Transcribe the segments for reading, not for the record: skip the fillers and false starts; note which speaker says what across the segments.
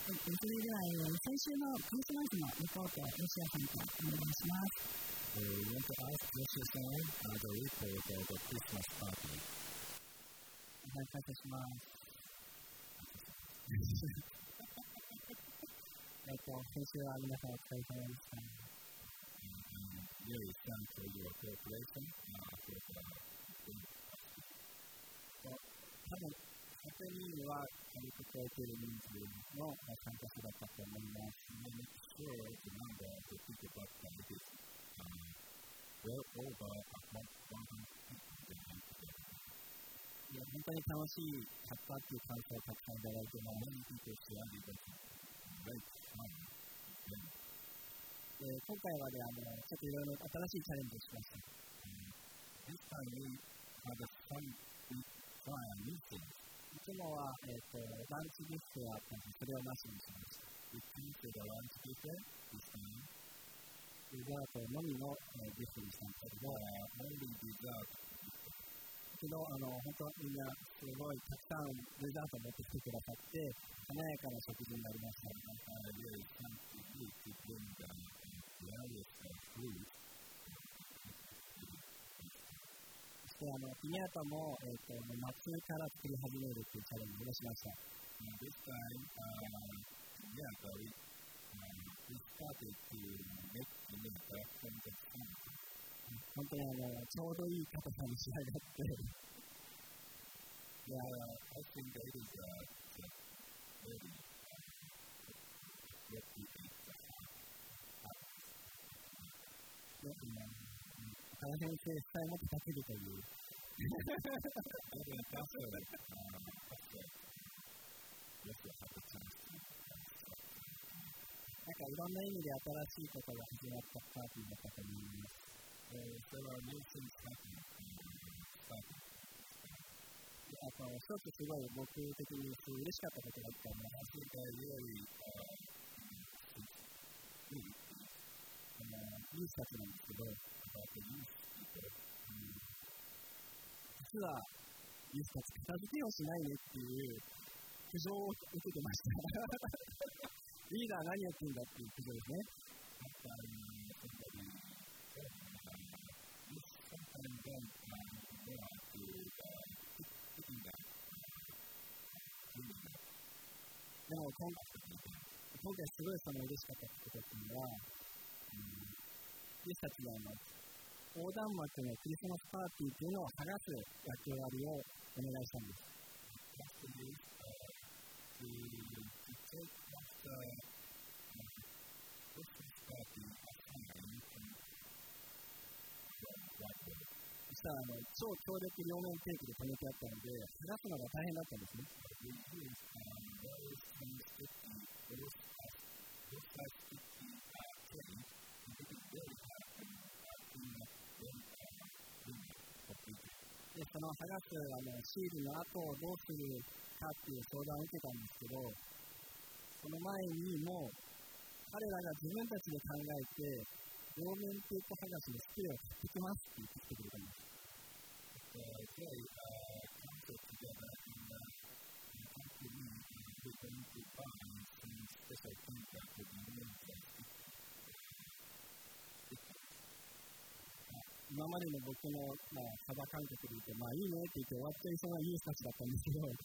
Speaker 1: それでは、先週のクリスマスのレポートをロシアさんからお願いします。
Speaker 2: We want to ask Yoshi-san the report of the Christmas party.
Speaker 1: はい、感謝します。先週は皆さんお疲れ様でした。
Speaker 2: Really thank for your cooperation.
Speaker 1: 多分100人は軽く超えている人数の参加者だったと思います。
Speaker 2: Sure, the number of the people that is well over
Speaker 1: 100. 本当に楽しいサッカーという感想をたくさんいただいてます。
Speaker 2: Many people share it as very fun.
Speaker 1: 今回はちょっといろいろ新しいチャレンジをしました。
Speaker 2: This time we had some try new things.
Speaker 1: いつもは、ランチビュッフェやったので、それをなしにしました。
Speaker 2: We printed a lunch buffet this time.
Speaker 1: デザートのみのビュッフェにしたんですけど、
Speaker 2: only dessert.
Speaker 1: 昨日、本当みんなすごいたくさんデザートを持ってきてくださって、華やかな食事になりました。
Speaker 2: Really thank you to bring the various food.
Speaker 1: ピニャータも、夏から作り始めるというチャレンジをしました。
Speaker 2: This time, we started to make the piñata from the sun.
Speaker 1: 本当にちょうどいい硬さに仕上がって、
Speaker 2: I think that it is very
Speaker 1: 大変性さえも叩けるという。なんかいろんな意味で新しいことが始まったパーティーだったと思います。あと、一つすごい僕的に嬉しかったことがあったのは、ユースたちなんですけど、実はユースたち片付けをしないねっていう苦情を受けてました。リーダー何やってんだっていう苦情ですね。でも今回すごい嬉しかったことっていうのは、ユースたちが横断幕のクリスマスパーティーというのを剥がす役割をお願いしたんです。そしたら超強力両面テープで留めてあったので、剥がすのが大変だったんですね。でその剥がすシールの後をどうするかっていう相談を受けたんですけど、その前にもう彼らが自分たちで考えて両面テープ剥がしのスプレーを買ってきますって言ってきてくれたんです。今までの僕のサバ感覚で言って、いいねって言って終わっちゃいそうなユースたちだったんですけど、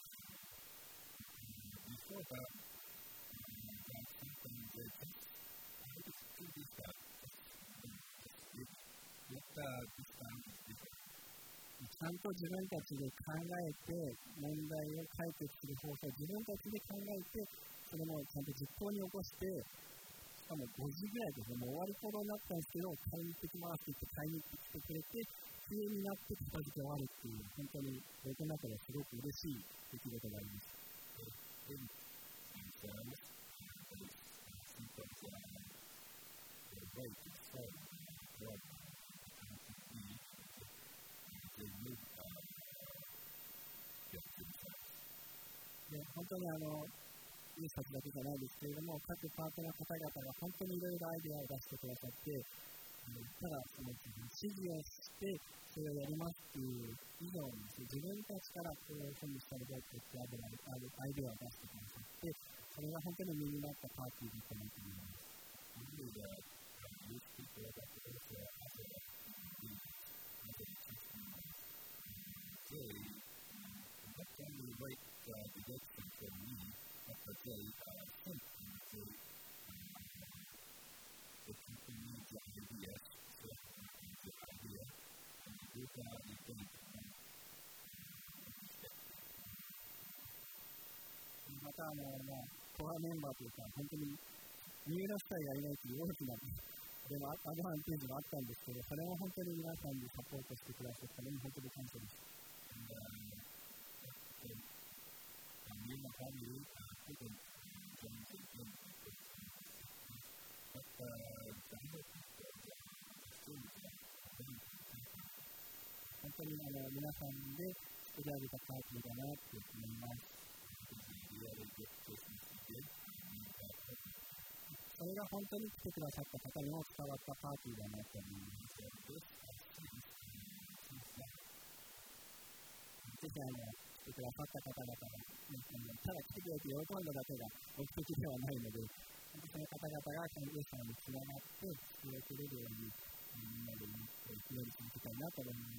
Speaker 1: ちゃんと自分たちで考えて問題を解決する方法を自分たちで考えて、それもちゃんと実行に起こして、しかも5時ぐらいですね、もう終わり頃になったんですけど、買いに行ってきますって言って買いに行ってきてくれて、冬になって片付け終わるっていう、本当に僕の中ですごく嬉しい出来事があります。本当にユースたちだけじゃないですけれども、各パートの方々が本当にいろいろアイデアを出してくださって、ただ指示をしてそれをやりますっていう以上に自分たちからこういうふうにしたらどうってアイデアを出してくださって、そそれが本当に身になったパーティーだと思っています。またコアメンバーというか、本当に三浦夫妻がいないという大きなアドバンテージがあったんですけど、それも本当に皆さんにサポートしてくださったのに本当に感謝です。本当に皆さんで作り上げたパーティーだなと思います。それが本当に来てくださった方にも伝わったパーティーだなと思います。ぜひ来てくださった方々が、ただ来てくれて喜んだだけが目的ではないので、その方々がイエス様につながって救われるように、みんなで祈り続けたいなと思います。